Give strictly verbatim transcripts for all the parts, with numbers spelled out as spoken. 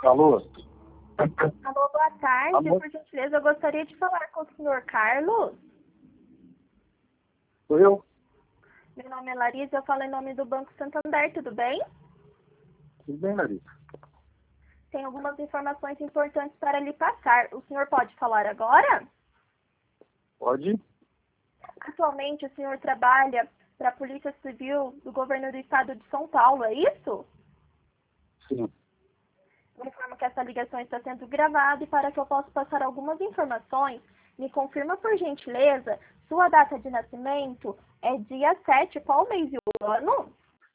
Alô? Alô, boa tarde. Alô? Por gentileza, eu gostaria de falar com o senhor Carlos. Sou eu? Meu nome é Larissa, eu falo em nome do Banco Santander, tudo bem? Tudo bem, Larissa? Tem algumas informações importantes para lhe passar. O senhor pode falar agora? Pode? Atualmente, o senhor trabalha para a Polícia Civil do Governo do Estado de São Paulo, é isso? Sim. Eu informo que essa ligação está sendo gravada e para que eu possa passar algumas informações, me confirma por gentileza, sua data de nascimento é dia sete, qual mês e o ano?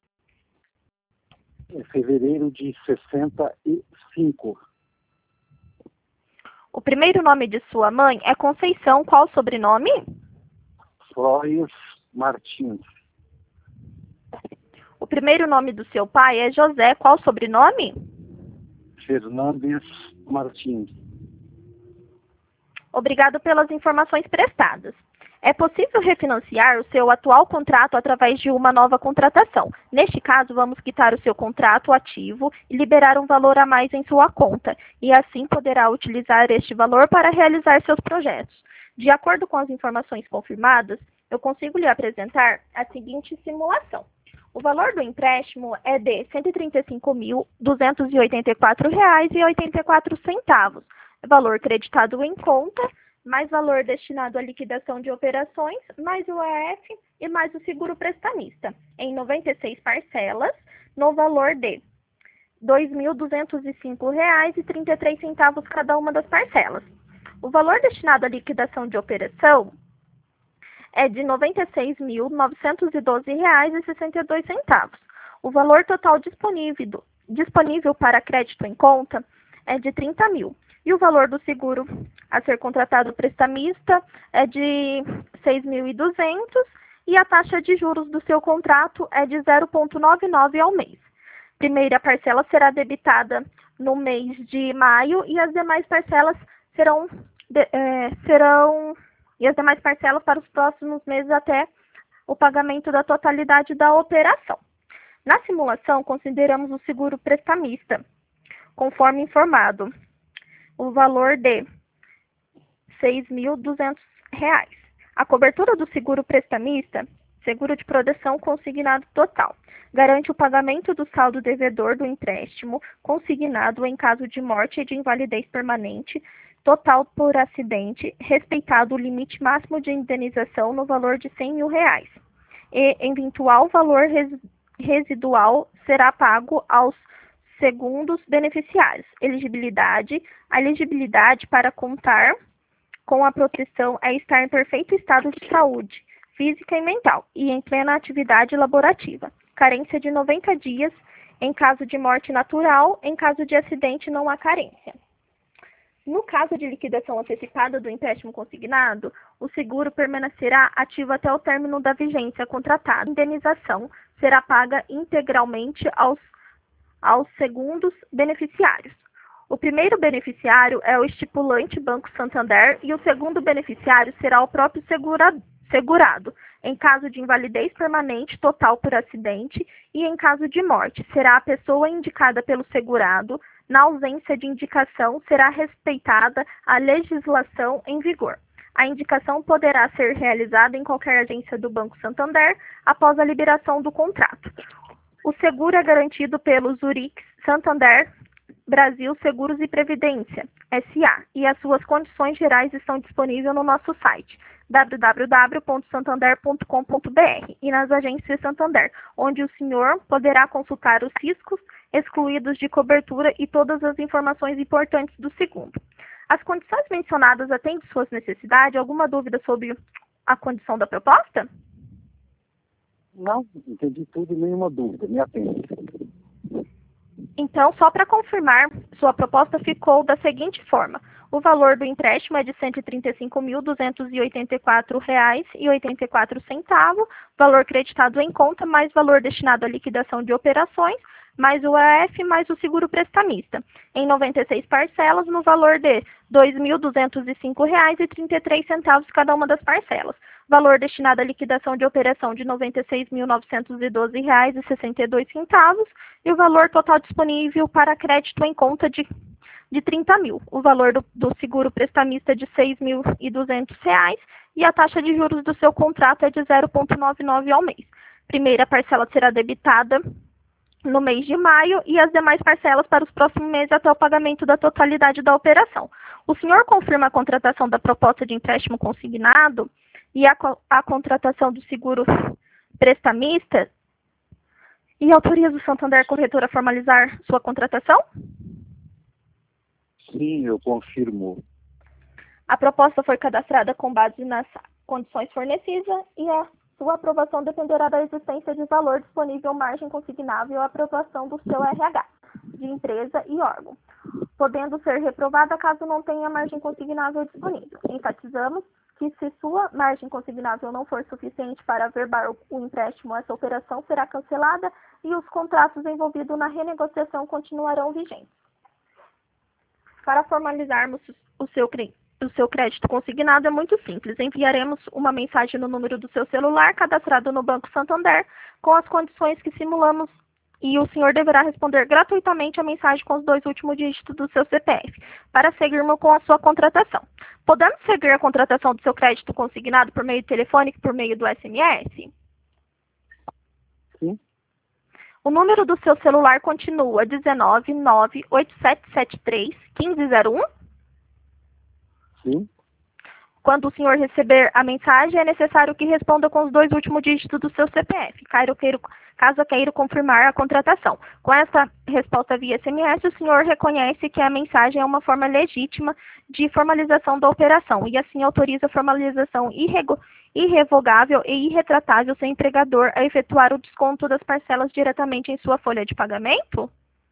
É fevereiro de sessenta e cinco. O primeiro nome de sua mãe é Conceição, qual o sobrenome? Flores Martins. O primeiro nome do seu pai é José, qual o sobrenome? Fernandes Martins. Obrigado pelas informações prestadas. É possível refinanciar o seu atual contrato através de uma nova contratação. Neste caso, vamos quitar o seu contrato ativo e liberar um valor a mais em sua conta, e assim poderá utilizar este valor para realizar seus projetos. De acordo com as informações confirmadas, eu consigo lhe apresentar a seguinte simulação. O valor do empréstimo é de cento e trinta e cinco mil, duzentos e oitenta e quatro reais e oitenta e quatro centavos. Valor creditado em conta, mais valor destinado à liquidação de operações, mais o E F e mais o seguro prestamista, em noventa e seis parcelas, no valor de dois mil duzentos e cinco reais e trinta e três centavos cada uma das parcelas. O valor destinado à liquidação de operação é de noventa e seis mil, novecentos e doze reais e sessenta e dois centavos. O valor total disponível, disponível para crédito em conta é de trinta mil. E o valor do seguro a ser contratado prestamista é de seis mil e duzentos e a taxa de juros do seu contrato é de zero vírgula noventa e nove ao mês. Primeira parcela será debitada no mês de maio e as demais parcelas serão, de, é, serão e as demais parcelas para os próximos meses até o pagamento da totalidade da operação. Na simulação, consideramos o seguro prestamista, conforme informado, o valor de seis mil e duzentos reais. A cobertura do seguro prestamista, seguro de proteção consignado total, garante o pagamento do saldo devedor do empréstimo consignado em caso de morte e de invalidez permanente, total por acidente, respeitado o limite máximo de indenização no valor de cem mil reais. E eventual valor res, residual será pago aos segundos beneficiários. Elegibilidade. A elegibilidade para contar com a proteção é estar em perfeito estado de saúde, física e mental, e em plena atividade laborativa. Carência de noventa dias em caso de morte natural, em caso de acidente não há carência. No caso de liquidação antecipada do empréstimo consignado, o seguro permanecerá ativo até o término da vigência contratada. A indenização será paga integralmente aos, aos segundos beneficiários. O primeiro beneficiário é o estipulante Banco Santander e o segundo beneficiário será o próprio segura, segurado. Em caso de invalidez permanente total por acidente e em caso de morte, será a pessoa indicada pelo segurado. Na ausência de indicação, será respeitada a legislação em vigor. A indicação poderá ser realizada em qualquer agência do Banco Santander após a liberação do contrato. O seguro é garantido pelo Zurich Santander Brasil Seguros e Previdência, S A, e as suas condições gerais estão disponíveis no nosso site, w w w ponto santander ponto com ponto b r, e nas agências Santander, onde o senhor poderá consultar os riscos excluídos de cobertura e todas as informações importantes do segundo. As condições mencionadas atendem suas necessidades? Alguma dúvida sobre a condição da proposta? Não, entendi tudo, nenhuma dúvida, me atende. Então, só para confirmar, sua proposta ficou da seguinte forma. O valor do empréstimo é de cento e trinta e cinco mil, duzentos e oitenta e quatro reais e oitenta e quatro centavos, valor creditado em conta, mais valor destinado à liquidação de operações, mais o E F, mais o seguro prestamista, em noventa e seis parcelas, no valor de dois mil duzentos e cinco reais e trinta e três centavos cada uma das parcelas. valor destinado à liquidação de operação de noventa e seis mil novecentos e doze reais e sessenta e dois centavos e o valor total disponível para crédito em conta de, de trinta mil, o valor do, do seguro prestamista de seis mil e duzentos reais e a taxa de juros do seu contrato é de zero vírgula noventa e nove ao mês. Primeira parcela será debitada no mês de maio e as demais parcelas para os próximos meses até o pagamento da totalidade da operação. O senhor confirma a contratação da proposta de empréstimo consignado e a, a contratação do seguro prestamista e autoriza o Santander Corretora a formalizar sua contratação? Sim, eu confirmo. A proposta foi cadastrada com base nas condições fornecidas e a sua aprovação dependerá da existência de valor disponível, margem consignável e a aprovação do seu R H, de empresa e órgão, podendo ser reprovada caso não tenha margem consignável disponível. Enfatizamos que se sua margem consignável não for suficiente para averbar o empréstimo, essa operação será cancelada e os contratos envolvidos na renegociação continuarão vigentes. Para formalizarmos o seu crédito, O seu crédito consignado é muito simples. Enviaremos uma mensagem no número do seu celular cadastrado no Banco Santander com as condições que simulamos e o senhor deverá responder gratuitamente a mensagem com os dois últimos dígitos do seu C P F para seguirmos com a sua contratação. Podemos seguir a contratação do seu crédito consignado por meio telefônico e por meio do S M S? Sim. O número do seu celular continua dezenove, nove, oito sete sete três, um cinco zero um? Sim. Quando o senhor receber a mensagem, é necessário que responda com os dois últimos dígitos do seu C P F, caso queira confirmar a contratação. Com essa resposta via S M S, o senhor reconhece que a mensagem é uma forma legítima de formalização da operação e assim autoriza a formalização irrevogável e irretratável sem empregador a efetuar o desconto das parcelas diretamente em sua folha de pagamento?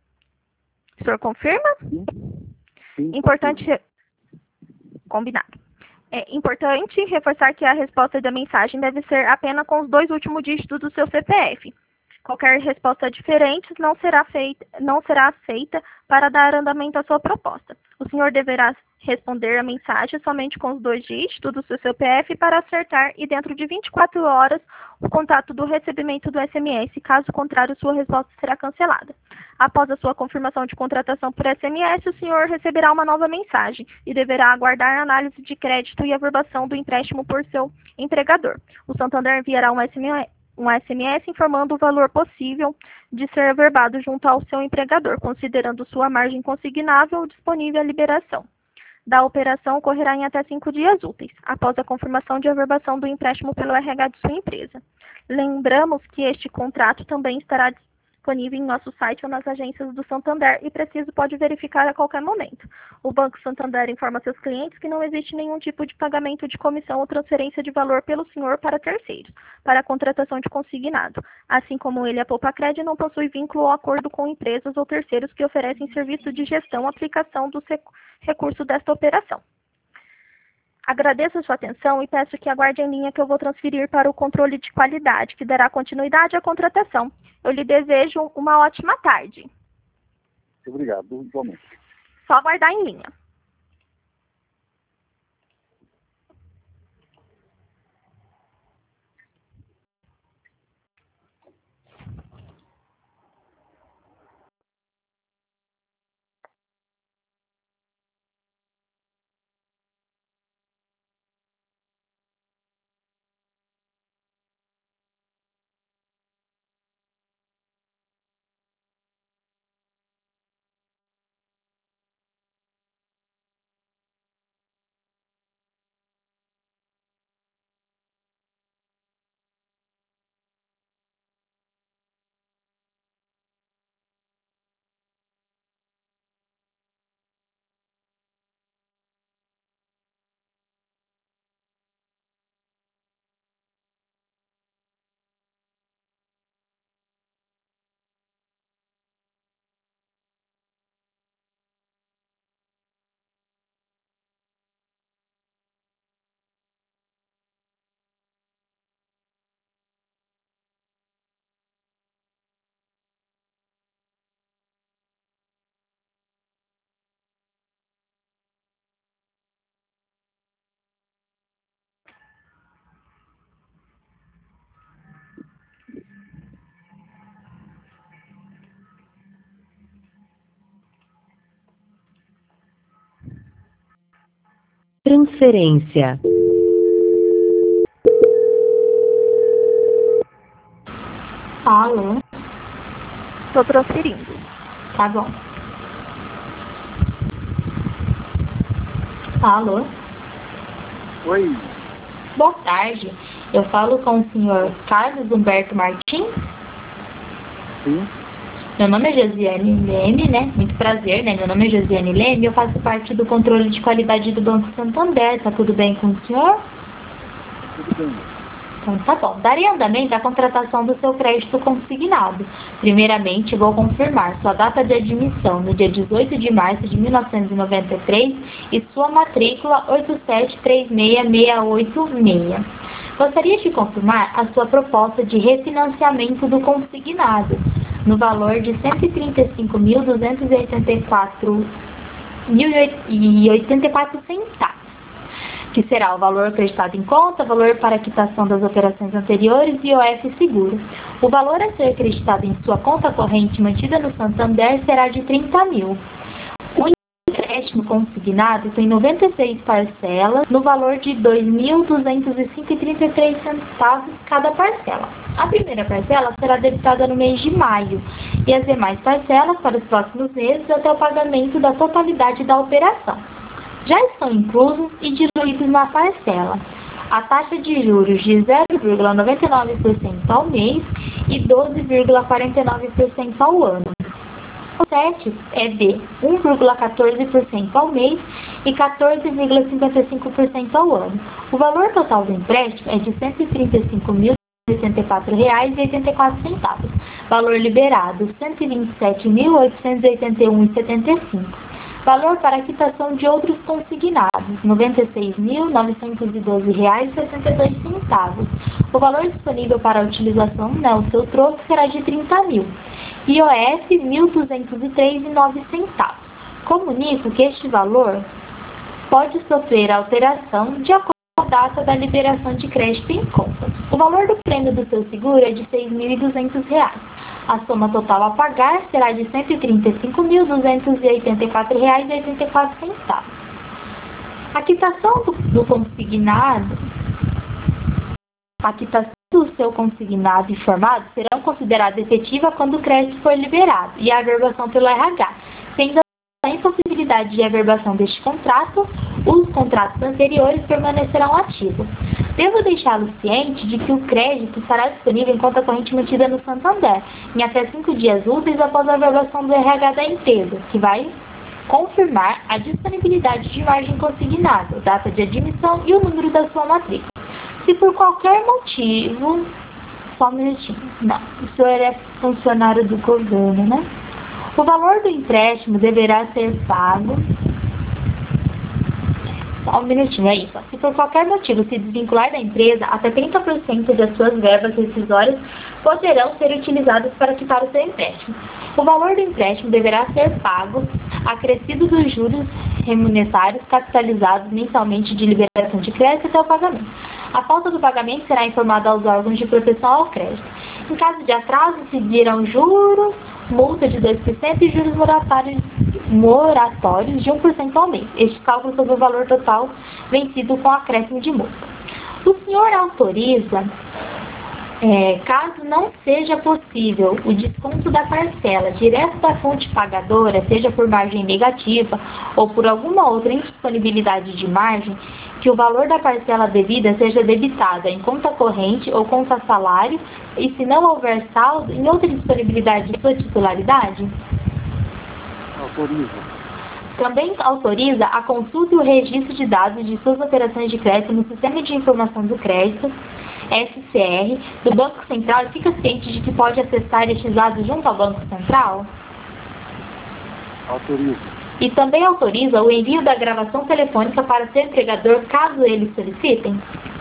O senhor confirma? Sim. Sim, Importante... Combinado. É importante reforçar que a resposta da mensagem deve ser apenas com os dois últimos dígitos do seu C P F. Qualquer resposta diferente não será feita, não será aceita para dar andamento à sua proposta. O senhor deverá responder a mensagem somente com os dois dígitos do seu C P F para acertar e dentro de vinte e quatro horas o contato do recebimento do S M S. Caso contrário, sua resposta será cancelada. Após a sua confirmação de contratação por S M S, o senhor receberá uma nova mensagem e deverá aguardar a análise de crédito e averbação do empréstimo por seu empregador. O Santander enviará um S M S um S M S informando o valor possível de ser averbado junto ao seu empregador, considerando sua margem consignável disponível à liberação da operação ocorrerá em até cinco dias úteis, após a confirmação de averbação do empréstimo pelo R H de sua empresa. Lembramos que este contrato também estará disponível em nosso site ou nas agências do Santander e preciso pode verificar a qualquer momento. O Banco Santander informa seus clientes que não existe nenhum tipo de pagamento de comissão ou transferência de valor pelo senhor para terceiros, para a contratação de consignado. Assim como ele, a Poupacred não possui vínculo ou acordo com empresas ou terceiros que oferecem serviço de gestão ou aplicação dos recursos desta operação. Agradeço a sua atenção e peço que aguarde em linha que eu vou transferir para o controle de qualidade, que dará continuidade à contratação. Eu lhe desejo uma ótima tarde. Obrigado, igualmente. Só aguardar em linha. Transferência. Alô? Estou transferindo. Tá bom. Alô? Oi, Boa tarde. Eu falo com o senhor Carlos Humberto Martins. sim, Meu nome é Josiane Leme, né? Muito prazer, né? Meu nome é Josiane Leme e eu faço parte do controle de qualidade do Banco Santander. Tá tudo bem com o senhor? tudo bem. Então tá bom. Daria andamento à contratação do seu crédito consignado. Primeiramente, vou confirmar sua data de admissão no dia dezoito de março de mil novecentos e noventa e três e sua matrícula oito sete três seis seis oito seis. Gostaria de confirmar a sua proposta de refinanciamento do consignado, no valor de cento e trinta e cinco mil, duzentos e oitenta e quatro reais e oitenta e quatro centavos, que será o valor acreditado em conta, valor para quitação das operações anteriores e I O F seguro. O valor a ser acreditado em sua conta corrente mantida no Santander será de trinta mil. O empréstimo consignado tem noventa e seis parcelas no valor de dois mil duzentos e cinco reais e trinta e três centavos cada parcela. A primeira parcela será debitada no mês de maio e as demais parcelas para os próximos meses até o pagamento da totalidade da operação. Já estão inclusos e diluídos na parcela a taxa de juros de zero vírgula noventa e nove por cento ao mês e doze vírgula quarenta e nove por cento ao ano. O sete é de um vírgula quatorze por cento ao mês e quatorze vírgula cinquenta e cinco por cento ao ano. O valor total do empréstimo é de cento e trinta e cinco mil, oitenta e quatro reais e oitenta e quatro centavos. Valor liberado cento e vinte e sete mil, oitocentos e oitenta e um reais e setenta e cinco centavos. Valor para quitação de outros consignados, noventa e seis mil, novecentos e doze reais e sessenta e dois centavos. O valor disponível para a utilização, né, o seu troco, será de trinta mil. I O F, mil duzentos e três reais e nove centavos. Comunico que este valor pode sofrer alteração de acordo com a data da liberação de crédito em conta. O valor do prêmio do seu seguro é de seis mil e duzentos reais. A soma total a pagar será de cento e trinta e cinco mil, duzentos e oitenta e quatro reais e oitenta e quatro centavos. A quitação do, do consignado, a quitação do seu consignado informado será considerada efetiva quando o crédito for liberado e a averbação pelo R H, sendo a impossibilidade de averbação deste contrato, os contratos anteriores permanecerão ativos. Devo deixá-lo ciente de que o crédito estará disponível em conta corrente mantida no Santander, em até cinco dias úteis após a averbação do R H da empresa, que vai confirmar a disponibilidade de margem consignada, data de admissão e o número da sua matrícula. Se por qualquer motivo... Só um minutinho. Não, o senhor é funcionário do governo, né? O valor do empréstimo deverá ser pago... Só um minutinho, é isso. Se por qualquer motivo se desvincular da empresa, até trinta por cento das suas verbas rescisórias poderão ser utilizadas para quitar o seu empréstimo. O valor do empréstimo deverá ser pago acrescido dos juros remuneratórios capitalizados mensalmente de liberação de crédito até o pagamento. A falta do pagamento será informada aos órgãos de proteção ao crédito. Em caso de atraso, seguirão juros, multa de dois por cento e juros moratórios, moratórios de um por cento ao mês. Este cálculo sobre o valor total vencido com acréscimo de multa. O senhor autoriza, é, caso não seja possível o desconto da parcela direto da fonte pagadora, seja por margem negativa ou por alguma outra indisponibilidade de margem, que o valor da parcela devida seja debitada em conta corrente ou conta salário e, se não houver saldo, em outra disponibilidade de sua titularidade? Autoriza. Também autoriza a consulta e o registro de dados de suas operações de crédito no Sistema de Informação do Crédito, S C R, do Banco Central e fica ciente de que pode acessar estes dados junto ao Banco Central? Autoriza. E também autoriza o envio da gravação telefônica para seu empregador, caso eles solicitem?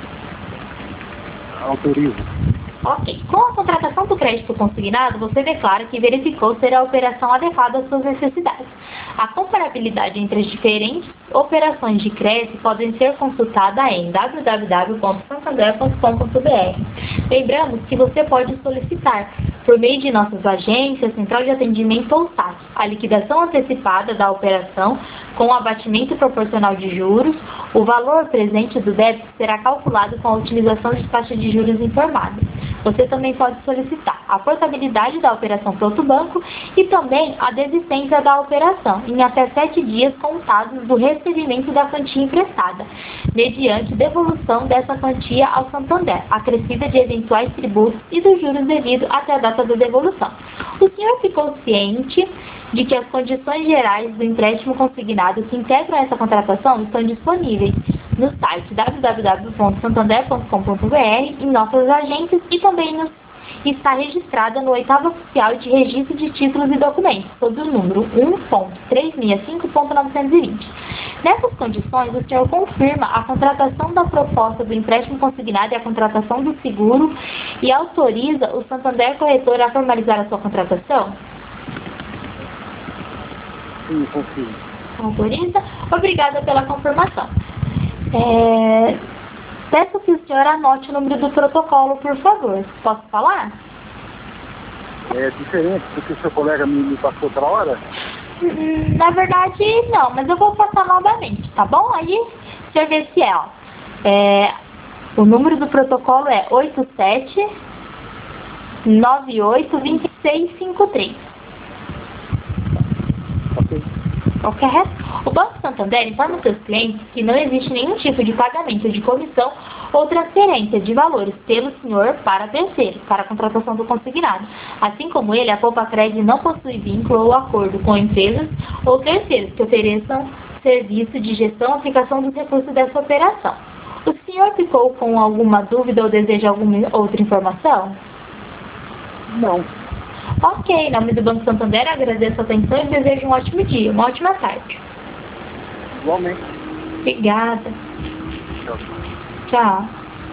Autoriza. Ok. Com a contratação do crédito consignado, você declara que verificou ser a operação adequada às suas necessidades. A comparabilidade entre as diferentes operações de crédito podem ser consultada em w w w ponto santander ponto com ponto b r. Lembramos que você pode solicitar por meio de nossas agências, central de atendimento ou S A C. A liquidação antecipada da operação com o abatimento proporcional de juros, o valor presente do débito será calculado com a utilização de taxa de juros informada. Você também pode solicitar a portabilidade da operação para outro banco e também a desistência da operação em até sete dias contados do recebimento da quantia emprestada, mediante devolução dessa quantia ao Santander, acrescida de eventuais tributos e dos juros devidos até a data da devolução. O senhor ficou ciente de que as condições gerais do empréstimo consignado que integram essa contratação estão disponíveis no site w w w ponto santander ponto com ponto b r, em nossas agências e também no, está registrada no oitavo oficial de registro de títulos e documentos, sob o número um ponto trezentos e sessenta e cinco ponto novecentos e vinte. Nessas condições, o senhor confirma a contratação da proposta do empréstimo consignado e a contratação do seguro e autoriza o Santander Corretor a formalizar a sua contratação? Sim, confio. Autoriza? Obrigada pela confirmação. É... Peço que o senhor anote o número do protocolo, por favor. Posso falar? É diferente do que o seu colega me, me passou outra hora? Hum, Na verdade, não, mas eu vou passar novamente, tá bom? Aí, o senhor vê se é, ó. É... O número do protocolo é oito sete nove oito dois seis cinco três. Ok. Ok? O Banco Santander informa seus clientes que não existe nenhum tipo de pagamento de comissão ou transferência de valores pelo senhor para terceiros, para a contratação do consignado. Assim como ele, a Poupa Cred não possui vínculo ou acordo com empresas ou terceiros que ofereçam serviço de gestão e aplicação dos recursos dessa operação. O senhor ficou com alguma dúvida ou deseja alguma outra informação? Não. Ok, em nome do Banco Santander, agradeço a atenção e desejo um ótimo dia, uma ótima tarde. Igualmente. Obrigada. Tchau. Tchau.